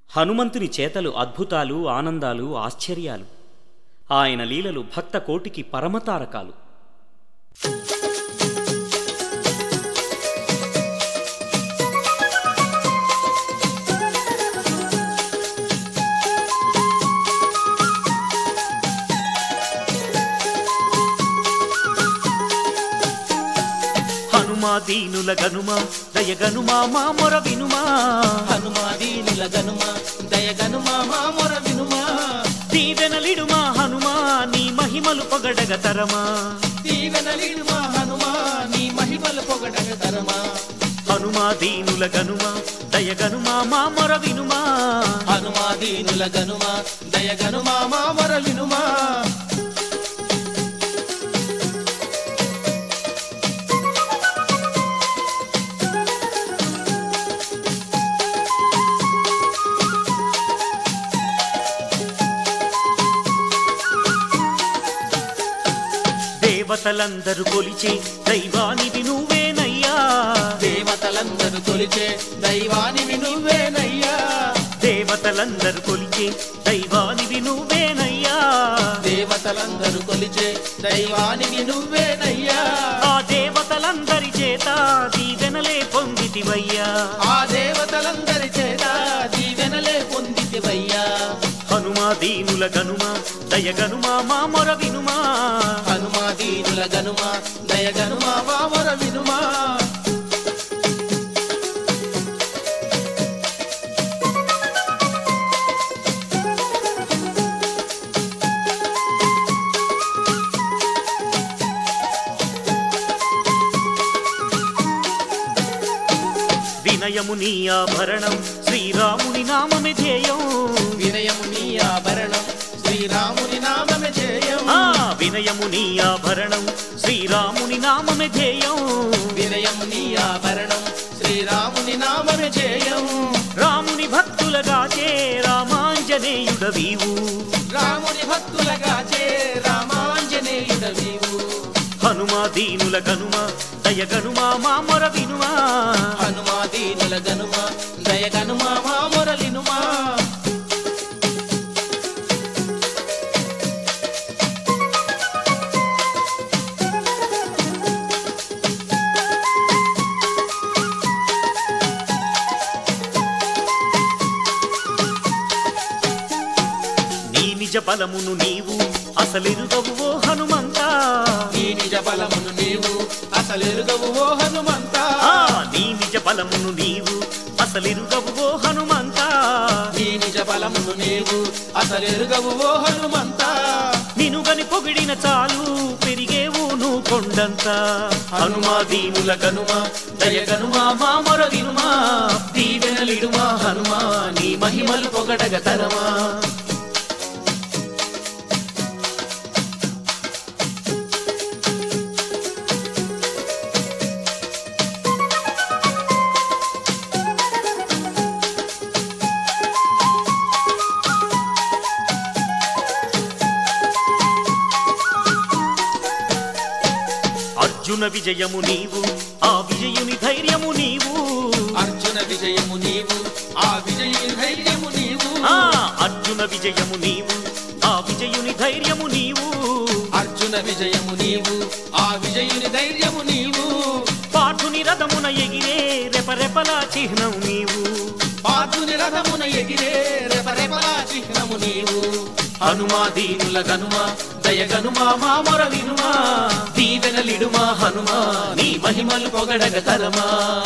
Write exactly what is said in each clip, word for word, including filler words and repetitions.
హనుమంతుని చేతలు అద్భుతాలు, ఆనందాలు, ఆశ్చర్యాలు. ఆయన లీలలు భక్త కోటికి పరమతారకాలు. హనుమా దీనుల గనుమా దయగనుమా మా మొర వినుమా. హనుమా దీనుల గనుమా దయగనుమా మా మొర వినుమా. దీవెనలిడుమా హనుమా నీ మహిమలు పొగడగ తరమా. దీవెనలిడుమా హనుమా నీ మహిమలు పొగడగ తరమా. హనుమా దీనుల గనుమా దయగనుమా మా మొర వినుమా. హనుమా దీనుల గనుమా దయగనుమా మా మొర వినుమా. దేవతలందరూ కొలిచే దైవానివి నువ్వేనయ్యా. దేవతలందరూ కొలిచే దైవానివి నువ్వేనయ్యా. దేవతలందరూ కొలిచే దైవానివి నువ్వేనయ్యా. దేవతలందరూ కొలిచే దైవానివి నువ్వేనయ్యా. ఆ దేవతలందరి చేత దీవెనలే పొందితివయ్యా. ఆ దేవతలందరి చేత దీవెనలే పొందితివయ్యా. హనుమా దీనుల గనుమా దయగనుమా మా మొర వినుమా. హనుమా దీనుల గనుమా దయగనుమా మా మొర వినుమా. వినయము నీ ఆభరణం శ్రీరాముని నామమే ధ్యేయం. వినయము నీ ఆభరణం శ్రీరాముని నామమే ధ్యేయం. ఆ వినయము నీ ఆభరణం శ్రీరాముని నామమే ధ్యేయం. వినయము నీ ఆభరణం శ్రీరాముని నామమే ధ్యేయం. రాముని భక్తులగాచే రామాంజనేయుడవీవు. రాముని భక్తులగాచే రామాంజనేయుడవీవు. హనుమా దీనుల గనుమా దయగనుమా మా మొర వినుమా. హనుమా దీనుల గనుమా దయగనుమా మా మొర వినుమా. నీ నిజ బలమును నీవు అసలెరుగవు ఓ హనుమంతా. నీ నిజ బలమును నీవు అసలెరుగవు ఓ హనుమంతా. ఆ నీ నిజ బలమును నీవు అసలెరుగవు ఓ హనుమంతా. నీ నిజ బలమును నీవు అసలెరుగవు ఓ హనుమంతా. నినుగని పొగిడిన చాలు పెరిగేవు నువ్వు కొండంతా. హనుమా దీనుల గనుమా దయగనుమా మా మొర వినుమా. దీవెనలిడుమా హనుమా నీ మహిమలు పొగడగ తరమా. అర్జున విజయము నీవు ఆ విజయుని ధైర్యము నీవు. అర్జున విజయము నీవు ఆ విజయుని ధైర్యము నీవు. ఆ అర్జున విజయము నీవు ఆ విజయుని ధైర్యము నీవు. అర్జున విజయము నీవు ఆ విజయుని ధైర్యము నీవు. పార్థుని రథమున ఎగిరే రెపరెపలా చిహ్నం నీవు. పార్థుని రథమున ఎగిరే రెపరెపలా చిహ్నము నీవు. హనుమా దీనుల గనుమా దయగనుమా మా మొర వినుమా. దీవెనలిడుమా హనుమా నీ మహిమలు పొగడగ తరమా.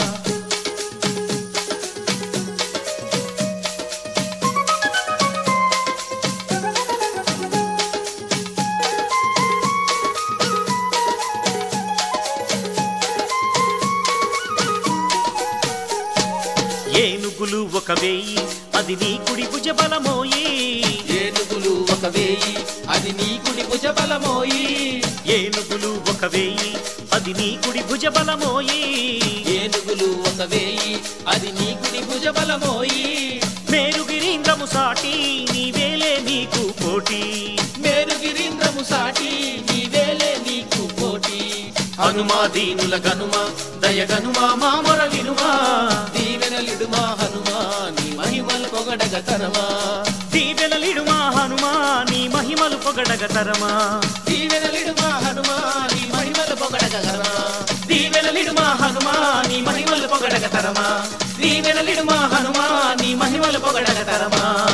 ఏనుగులు ఒక వేయి అది నీ కుడి భుజ బలమోయి. ఏనుగులు ఒక వేయి అది నీ కుడి భుజ బలమోయి. ఏనుగులు ఒక వేయి అది నీ కుడి భుజ బలమోయి. ఏనుగులు ఒక వేయి అది నీ కుడి భుజ బలమోయి. మేరుగిరీంద్రము సాటి నీవేలే నీకు పోటీ. మేరుగిరీంద్రము సాటి నీవేలే నీకు పోటీ. హనుమా దీనుల గనుమా దయగనుమా మా మొర వినుమా. దీవెనలిడుమా హనుమా నీ మహిమలు పొగడగ తరమా. తరమా దీవెనలిడుమా హనుమా నీ మహిమలు పొగడగ తరమా దీవెనలిడుమా హనుమా నీ మహిమలు పొగడగ తరమా దీవెనలిడుమా హనుమా నీ మహిమలు పొగడగ తరమా దీవెనలిడుమా హనుమా నీ మహిమలు పొగడగ తరమా